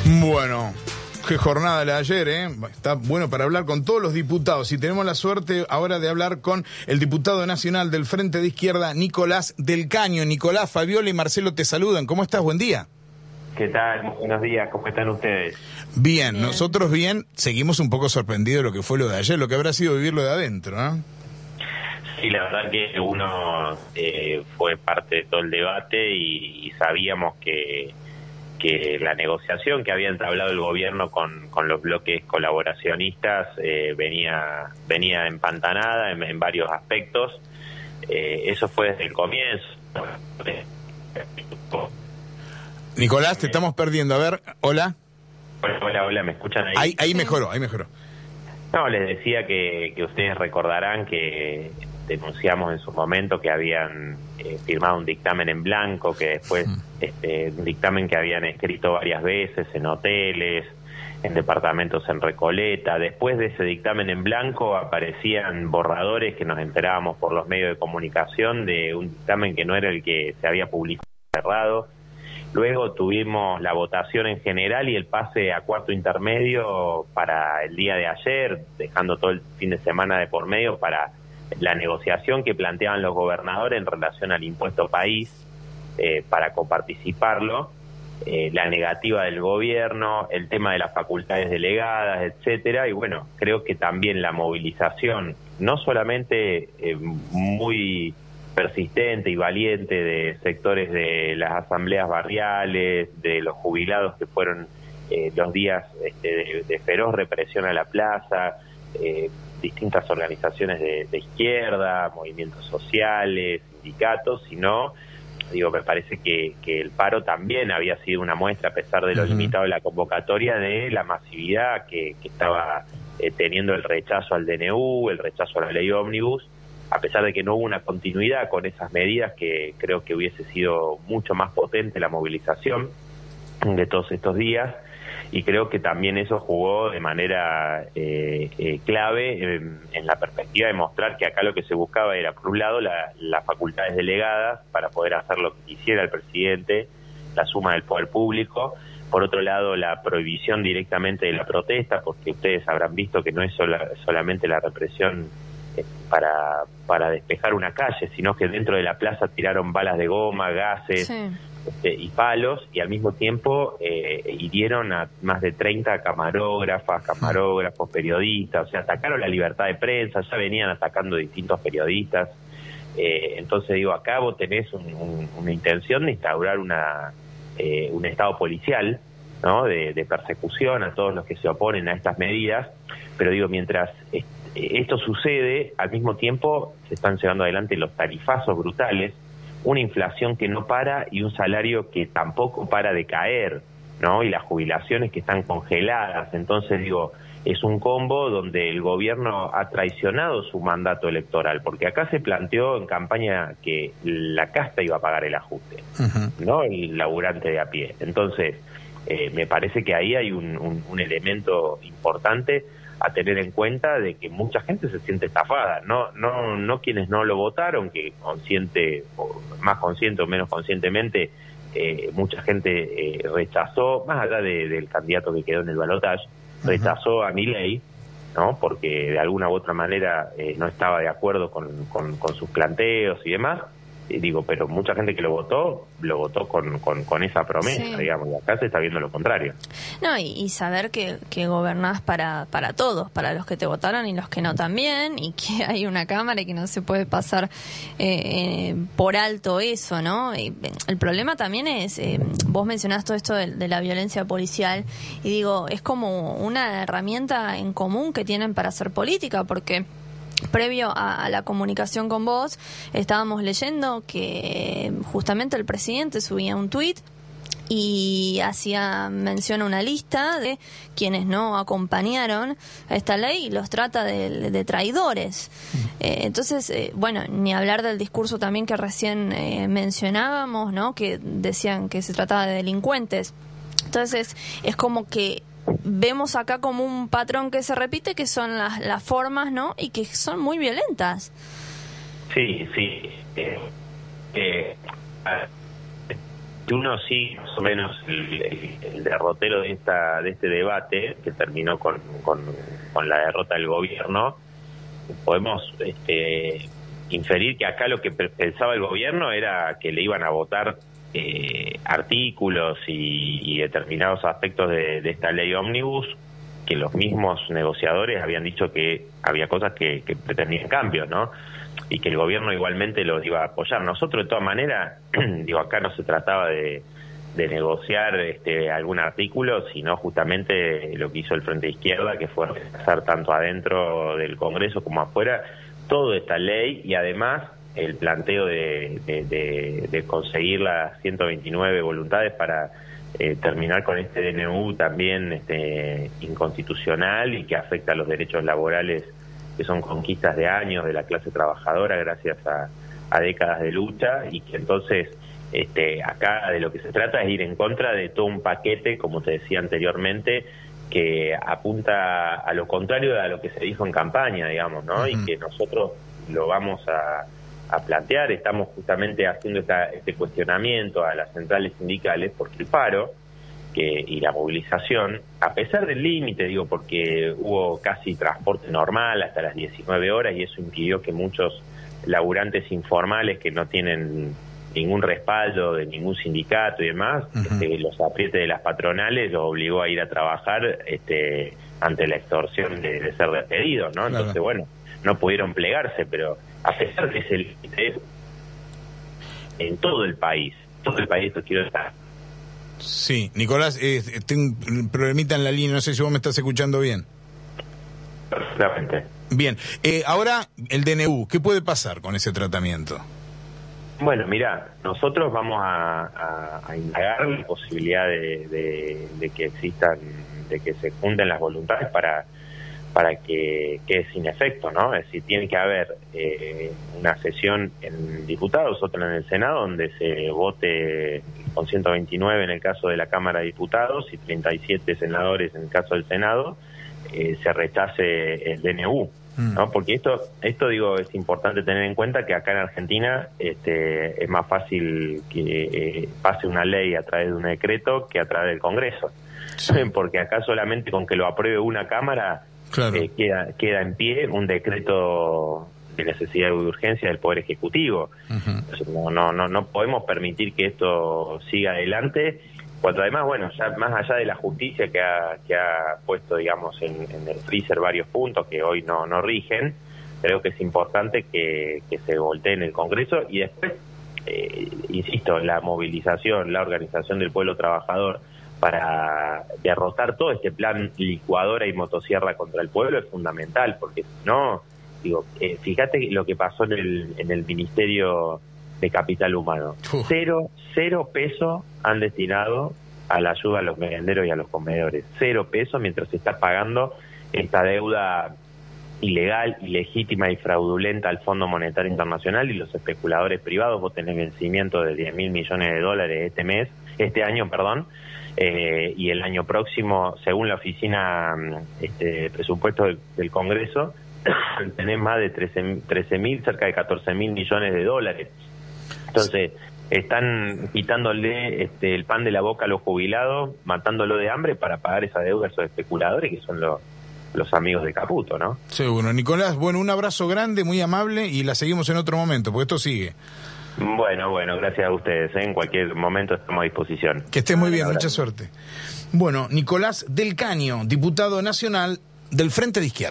Bueno, qué jornada la de ayer, ¿eh? Está bueno para hablar con todos los diputados. Y tenemos la suerte ahora de hablar con el diputado nacional del Frente de Izquierda, Nicolás del Caño. Nicolás, Fabiola y Marcelo te saludan. ¿Cómo estás? Buen día. ¿Qué tal? Buenos días, ¿cómo están ustedes? Bien, nosotros bien. Seguimos un poco sorprendidos de lo que fue lo de ayer, lo que habrá sido vivirlo de adentro, ¿no? Sí, la verdad que uno fue parte de todo el debate y sabíamos que la negociación que había entablado el gobierno con los bloques colaboracionistas venía empantanada en varios aspectos. Eso fue desde el comienzo. Nicolás, te estamos perdiendo. A ver, hola. Hola, ¿me escuchan ahí? Ahí mejoró, ahí mejoró. No, les decía que ustedes recordarán que denunciamos en su momento que habían firmado un dictamen en blanco, que después un dictamen que habían escrito varias veces en hoteles, en departamentos en Recoleta. Después de ese dictamen en blanco aparecían borradores que nos enterábamos por los medios de comunicación de un dictamen que no era el que se había publicado cerrado. Luego tuvimos la votación en general y el pase a cuarto intermedio para el día de ayer, dejando todo el fin de semana de por medio para la negociación que planteaban los gobernadores en relación al impuesto país para coparticiparlo, la negativa del gobierno, el tema de las facultades delegadas, etcétera. Y bueno, creo que también la movilización, no solamente muy persistente y valiente de sectores de las asambleas barriales, de los jubilados que fueron los días de feroz represión a la plaza, distintas organizaciones de izquierda, movimientos sociales, sindicatos, sino, me parece que el paro también había sido una muestra, a pesar de lo limitado de la convocatoria, de la masividad que estaba teniendo el rechazo al DNU, el rechazo a la ley ómnibus, a pesar de que no hubo una continuidad con esas medidas, que creo que hubiese sido mucho más potente la movilización de todos estos días. Y creo que también eso jugó de manera clave en la perspectiva de mostrar que acá lo que se buscaba era, por un lado, las facultades delegadas para poder hacer lo que quisiera el presidente, la suma del poder público. Por otro lado, la prohibición directamente de la protesta, porque ustedes habrán visto que no es solamente la represión para despejar una calle, sino que dentro de la plaza tiraron balas de goma, gases... Sí. Y palos, y al mismo tiempo hirieron a más de 30 camarógrafos, periodistas, o sea, atacaron la libertad de prensa, ya venían atacando distintos periodistas. Entonces acá vos tenés una intención de instaurar un estado policial, ¿no? De persecución a todos los que se oponen a estas medidas, pero mientras esto sucede, al mismo tiempo se están llevando adelante los tarifazos brutales, una inflación que no para y un salario que tampoco para de caer, ¿no? Y las jubilaciones que están congeladas. Entonces, es un combo donde el gobierno ha traicionado su mandato electoral, porque acá se planteó en campaña que la casta iba a pagar el ajuste, ¿no? El laburante de a pie. Entonces, me parece que ahí hay un elemento importante a tener en cuenta, de que mucha gente se siente estafada, no quienes no lo votaron, que más consciente o menos conscientemente, mucha gente rechazó, más allá del candidato que quedó en el balotaje, rechazó a Milei, ¿no? Porque de alguna u otra manera no estaba de acuerdo con sus planteos y demás. Pero mucha gente que lo votó con esa promesa, sí. Y acá se está viendo lo contrario. No, y saber que gobernás para todos, para los que te votaron y los que no también, y que hay una cámara y que no se puede pasar por alto eso, ¿no? El problema también es, vos mencionás todo esto de la violencia policial, y es como una herramienta en común que tienen para hacer política, porque previo a la comunicación con vos, estábamos leyendo que justamente el presidente subía un tuit y hacía mención a una lista de quienes no acompañaron a esta ley y los trata de traidores. Entonces, ni hablar del discurso también que recién mencionábamos, ¿no? Que decían que se trataba de delincuentes. Entonces, es como que vemos acá como un patrón que se repite, que son las formas, ¿no? Y que son muy violentas. Sí. uno sí, más o menos, el derrotero de este debate, que terminó con la derrota del gobierno, podemos inferir que acá lo que pensaba el gobierno era que le iban a votar artículos y determinados aspectos de esta ley ómnibus, que los mismos negociadores habían dicho que había cosas que pretendían cambios, ¿no? Y que el gobierno igualmente los iba a apoyar. Nosotros, de todas maneras, digo, acá no se trataba de negociar algún artículo, sino justamente lo que hizo el Frente de Izquierda, que fue rechazar tanto adentro del Congreso como afuera toda esta ley, y además el planteo de conseguir las 129 voluntades para terminar con este DNU también inconstitucional y que afecta a los derechos laborales, que son conquistas de años de la clase trabajadora gracias a décadas de lucha, y que entonces acá de lo que se trata es ir en contra de todo un paquete, como te decía anteriormente, que apunta a lo contrario de lo que se dijo en campaña, digamos, ¿no? Y que nosotros lo vamos a plantear. Estamos justamente haciendo este cuestionamiento a las centrales sindicales, porque el paro y la movilización, a pesar del límite, digo, porque hubo casi transporte normal hasta las 19 horas y eso impidió que muchos laburantes informales que no tienen ningún respaldo de ningún sindicato y demás, los aprietes de las patronales los obligó a ir a trabajar ante la extorsión de ser despedidos, ¿no? Entonces, bueno, no pudieron plegarse, pero a pesar de ese límite, en todo el país esto quiero estar. Sí, Nicolás, tengo un problemita en la línea, no sé si vos me estás escuchando bien. Perfectamente. Bien, ahora el DNU, ¿qué puede pasar con ese tratamiento? Bueno, mira, nosotros vamos a indagar la posibilidad de que existan, de que se junten las voluntades para que quede sin efecto, ¿no? Es decir, tiene que haber una sesión en diputados, otra en el Senado, donde se vote con 129 en el caso de la Cámara de Diputados y 37 senadores en el caso del Senado, se rechace el DNU, ¿no? Porque esto digo, es importante tener en cuenta que acá en Argentina es más fácil que pase una ley a través de un decreto que a través del Congreso. Sí. Porque acá solamente con que lo apruebe una Cámara, claro, queda en pie un decreto de necesidad y de urgencia del Poder Ejecutivo. Entonces, no podemos permitir que esto siga adelante, cuando además, bueno, ya más allá de la justicia que ha puesto, digamos, en el freezer varios puntos que hoy no rigen, creo que es importante que se voltee en el Congreso y después, insisto, la movilización, la organización del pueblo trabajador para derrotar todo este plan licuadora y motosierra contra el pueblo es fundamental, porque si no, digo, fíjate lo que pasó en el Ministerio de Capital Humano. Cero pesos han destinado a la ayuda a los merenderos y a los comedores. 0 pesos, mientras se está pagando esta deuda ilegal, ilegítima y fraudulenta al Fondo Monetario Internacional y los especuladores privados. Vos tenés vencimiento de $10.000 millones este año, y el año próximo, según la oficina de presupuesto del Congreso, tenés más de 13.000, cerca de $14.000 millones de dólares. Entonces, están quitándole el pan de la boca a los jubilados, matándolo de hambre para pagar esa deuda a esos especuladores que son los amigos de Caputo, ¿no? Seguro. Nicolás, bueno, un abrazo grande, muy amable, y la seguimos en otro momento, porque esto sigue. Bueno, gracias a ustedes. En cualquier momento estamos a disposición. Que estés muy bien, mucha suerte. Bueno, Nicolás del Caño, diputado nacional del Frente de Izquierda.